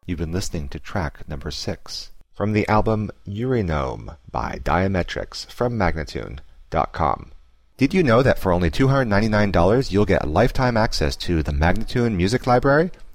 You've been listening to track number 6 from the album Urinome by Diametrics from Magnatune.com. Did you know that for only $299 you'll get lifetime access to the Magnatune Music Library?